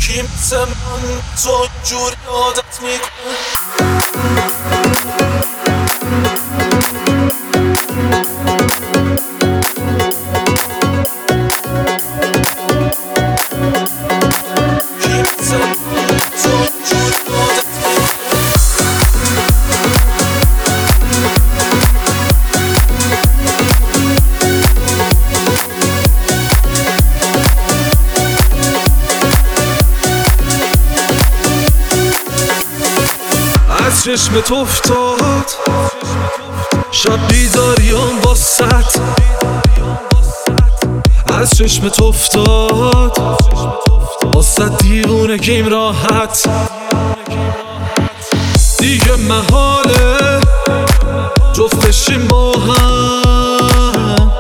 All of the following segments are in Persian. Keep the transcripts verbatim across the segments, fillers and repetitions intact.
کی مثل من تو اینجوری عادت میکنه؟ از چشمت افتاد شب بیداریام واسط، از چشمت افتاد واسط دیوونگیم راحت. دیگه محاله جفت بشیم با هم،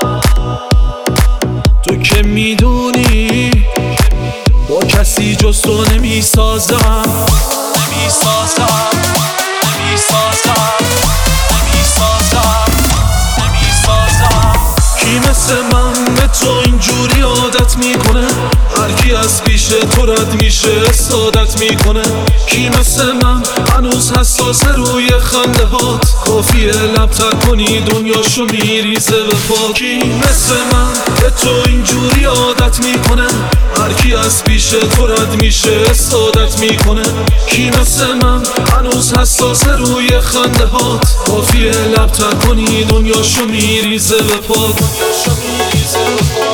تو که میدونی با کسی جز تو نمیسازم نمیسازم نمیسازم نمیسازم نمیسازم. کی مثل من به تو اینجوری عادت میکنه؟ هرکی از پیش تو رد میشه استادت میکنه. کی مثل من هنوز حساس روی خنده هات؟ کافیه لب تر کنی دنیاشو میریزه به پا. کی مثل من به تو اینجوری عادت میکنه؟ هرکی از پیش تو رد میشه استادت میکنه. کی مثل من هنوز حساس روی خنده هات؟ کافیه لب تر کنی دنیاشو میریزه به پا. دنیاشو میریزه به پا.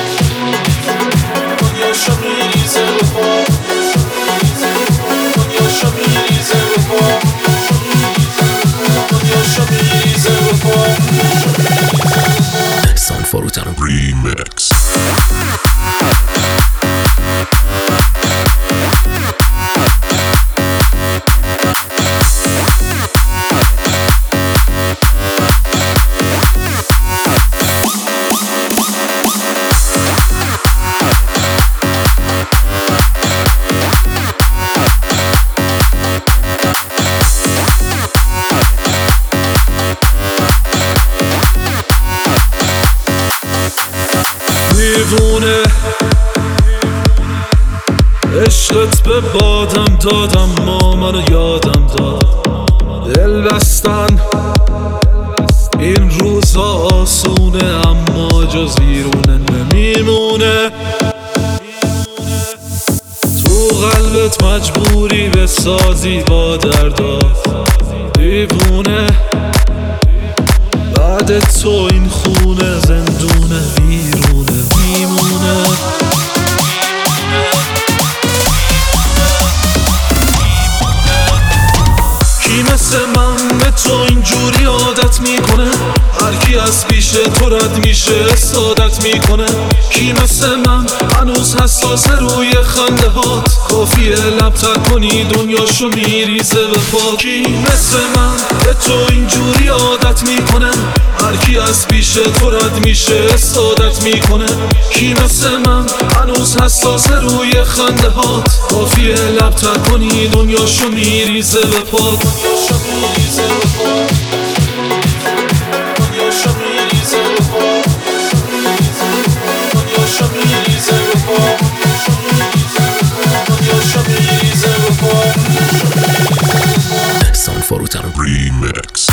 دنیاشو میریزه به پا. دنیاشو میریزه به پا. دنیاشو میریزه به پا. Son Forutano Remix. دیوونه عشقت به بادم دادم ما منو یادم داد. دل بستن این روزا آسونه اما جز بیرونه نمیمونه. تو قلبت مجبوری بسازی با دردات دیوونه. بعد تو این خونه زندونه بیرونه میمونه. کی مثل من به تو اینجوری عادت میکنه؟ هرکی از پیش تو رد میشه استادت میکنه. کی مثل من هنوز حساس روی خنده هات؟ کافیه لب تر کنی دنیاشو میریزه به پا. کی مثل من به تو اینجوری عادت میکنه؟ هرکی از پیش تو رد میشه استادت میکنه. کی مثل من هنوز حساس روی خنده هات؟ کافیه لب تر کنی دنیاشو میریزه به پا. دنیاشو میریزه به پا. دنیاشو میریزه به پا. دنیاشو میریزه به پا. دنیاشو میریزه به پا. Son Forutano Remix.